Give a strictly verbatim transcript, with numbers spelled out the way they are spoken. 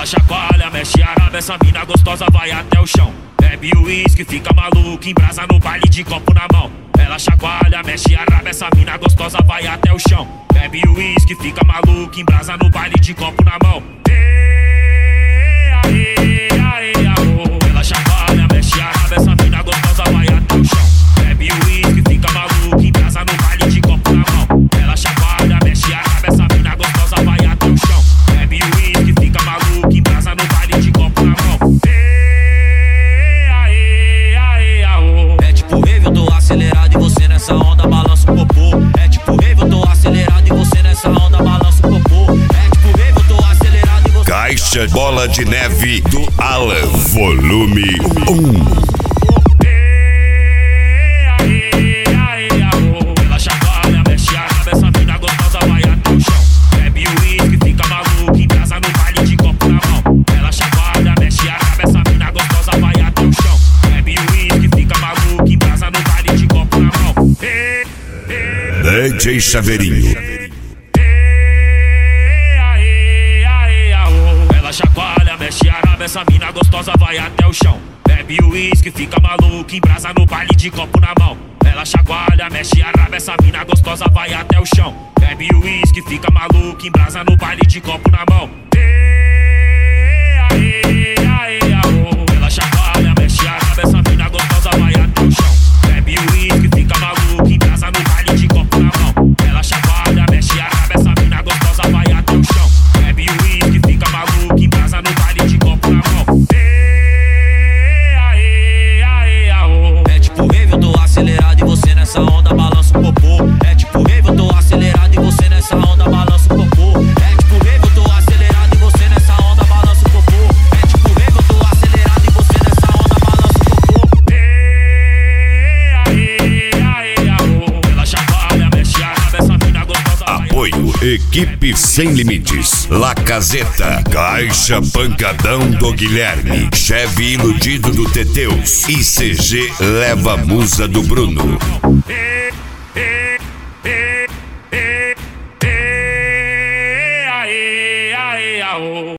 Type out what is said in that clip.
Ela chacoalha, mexe a raba, essa mina gostosa vai até o chão. Bebe o uísque, fica maluco, embrasa no baile de copo na mão. Ela chacoalha, mexe a raba, essa mina gostosa vai até o chão. Bebe o uísque, fica maluco, embrasa no baile de copo na mão. Ê, aê, aê, aô. Ela chacoalha, mexe a raba, essa mina gostosa vai até o chão. Bebe o uísque, fica maluco, embrasa no baile de copo na mão. Ela chacoalha, mexe a raba, essa mina gostosa vai até o chão. Bebe o uísque, fica maluco, embrasa no baile de copo na mão. Ê, aê, aê, aô. É tipo rave, eu tô acelerado e você nessa onda balança o popô. É tipo rave, eu tô acelerado e você nessa onda balança o popô. É tipo rave, eu tô acelerado e você... Caixa Bola de Neve do Alan, volume um. D J Chaveirinho. Ela chacoalha, mexe a raba, essa mina gostosa vai até o chão. Bebe o uísque, fica maluco, embrasa no baile de copo na mão. Ela chacoalha, mexe a raba, essa mina gostosa vai até o chão. Bebe o uísque, fica maluco, embrasa no baile de copo na mão. Ê, aê, aê, aô. Ela chacoalha, mexe a raba, essa mina gostosa vai até o chão. Bebe o uísque, fica maluco, embrasa no baile de copo na mão. Ela chacoalha, mexe a raba, essa mina gostosa vai até o chão. Bebe o uísque, fica maluco, embrasa no baile de copo na mão. Ê, aê, aê, aô. É tipo rave, eu tô acelerado e você nessa onda balança o popô. É tipo rave, eu tô acelerado e você nessa onda balança o popô. É tipo rave, eu tô acelerado e você nessa onda balança o popô. É tipo rave, eu tô acelerado e você nessa onda balança o popô. Ê, aê, aê, aô. Ela chacoalha, mexe a raba, essa mina gostosa vai... Apoio Equipe Sem Limites, La Caseta, Caixa Pancadão do Guilherme, Chevy Iludido do Teteus e C G Leva Musa do Bruno. Ê, ê, ê, ê, ê, aê, aê, aô.